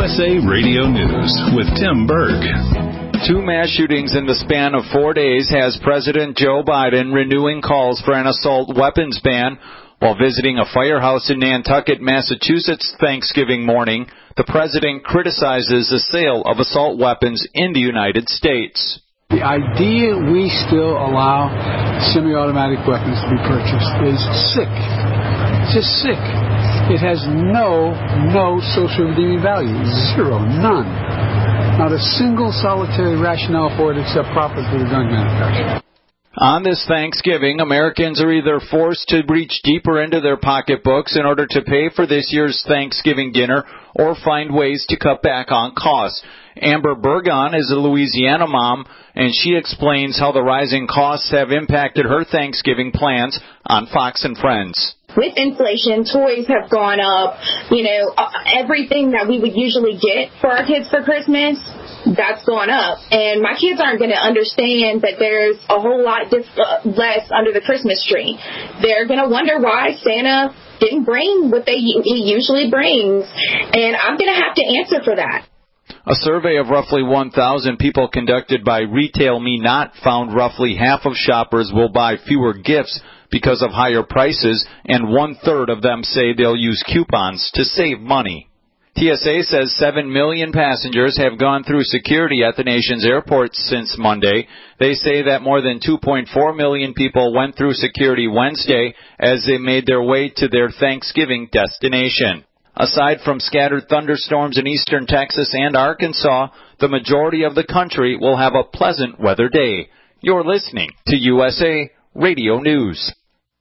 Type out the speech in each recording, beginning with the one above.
USA Radio News with Tim Berg. 2 mass shootings in the span of 4 days has President Joe Biden renewing calls for an assault weapons ban. While visiting a firehouse in Nantucket, Massachusetts Thanksgiving morning, the president criticizes the sale of assault weapons in the United States. The idea we still allow semi-automatic weapons to be purchased is sick. It's just sick. It has no social redeeming value. Zero. None. Not a single solitary rationale for it except profit for the gun manufacturer. On this Thanksgiving, Americans are either forced to reach deeper into their pocketbooks in order to pay for this year's Thanksgiving dinner or find ways to cut back on costs. Amber Burgon is a Louisiana mom, and she explains how the rising costs have impacted her Thanksgiving plans on Fox and Friends. With inflation, toys have gone up. Everything that we would usually get for our kids for Christmas, that's gone up. And my kids aren't going to understand that there's a whole lot less under the Christmas tree. They're going to wonder why Santa didn't bring what he usually brings. And I'm going to have to answer for that. A survey of roughly 1,000 people conducted by Retail Me Not found roughly half of shoppers will buy fewer gifts because of higher prices, and 1/3 of them say they'll use coupons to save money. TSA says 7 million passengers have gone through security at the nation's airports since Monday. They say that more than 2.4 million people went through security Wednesday as they made their way to their Thanksgiving destination. Aside from scattered thunderstorms in eastern Texas and Arkansas, the majority of the country will have a pleasant weather day. You're listening to USA Radio News.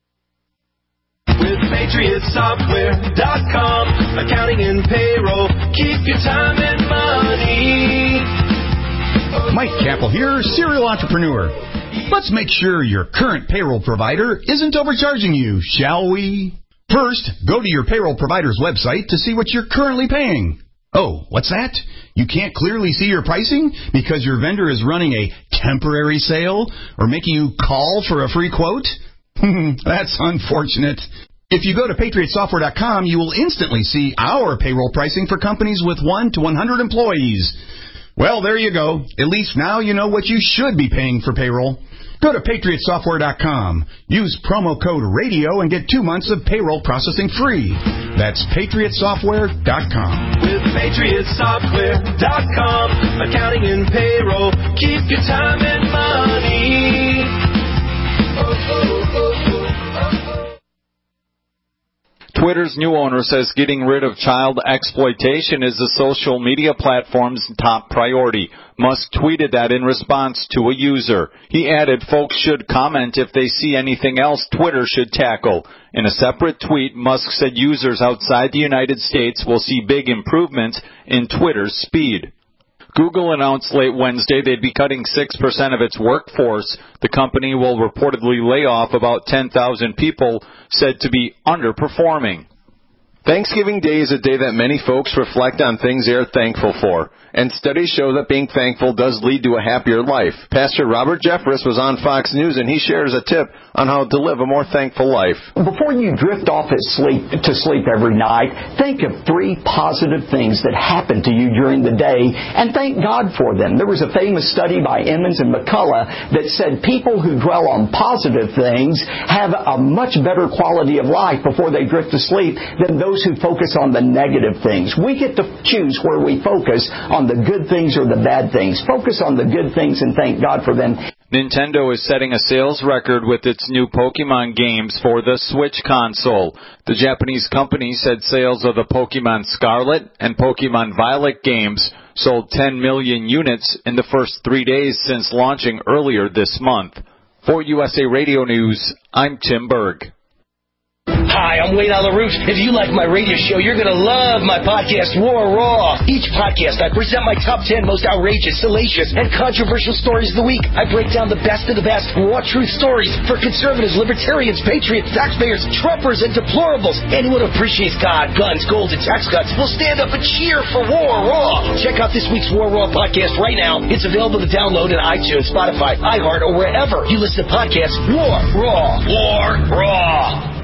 With PatriotSoftware.com, accounting and payroll, keep your time and money. Mike Capel here, serial entrepreneur. Let's make sure your current payroll provider isn't overcharging you, shall we? First, go to your payroll provider's website to see what you're currently paying. Oh, what's that? You can't clearly see your pricing because your vendor is running a temporary sale or making you call for a free quote? That's unfortunate. If you go to PatriotSoftware.com, you will instantly see our payroll pricing for companies with 1 to 100 employees. Well, there you go. At least now you know what you should be paying for payroll. Go to PatriotSoftware.com. Use promo code RADIO and get 2 months of payroll processing free. That's PatriotSoftware.com. With PatriotSoftware.com, accounting and payroll, keep your time and money. Twitter's new owner says getting rid of child exploitation is the social media platform's top priority. Musk tweeted that in response to a user. He added folks should comment if they see anything else Twitter should tackle. In a separate tweet, Musk said users outside the United States will see big improvements in Twitter's speed. Google announced late Wednesday they'd be cutting 6% of its workforce. The company will reportedly lay off about 10,000 people, said to be underperforming. Thanksgiving Day is a day that many folks reflect on things they are thankful for, and studies show that being thankful does lead to a happier life. Pastor Robert Jeffress was on Fox News, and he shares a tip on how to live a more thankful life. Before you drift off to sleep every night, think of 3 positive things that happened to you during the day and thank God for them. There was a famous study by Emmons and McCullough that said people who dwell on positive things have a much better quality of life before they drift to sleep than those who focus on the negative things. We get to choose where we focus on the good things or the bad things. Focus on the good things and thank God for them. Nintendo is setting a sales record with its new Pokemon games for the Switch console. The Japanese company said sales of the Pokemon Scarlet and Pokemon Violet games sold 10 million units in the first 3 days since launching earlier this month. For USA Radio News, I'm Tim Berg. Hi, I'm Wayne on the Roof. If you like my radio show, you're going to love my podcast, War Raw. Each podcast, I present my top 10 most outrageous, salacious, and controversial stories of the week. I break down the best of the best raw truth stories for conservatives, libertarians, patriots, taxpayers, Trumpers, and deplorables. Anyone who appreciates God, guns, gold, and tax cuts will stand up and cheer for War Raw. Check out this week's War Raw podcast right now. It's available to download on iTunes, Spotify, iHeart, or wherever you listen to podcasts. War Raw. War Raw.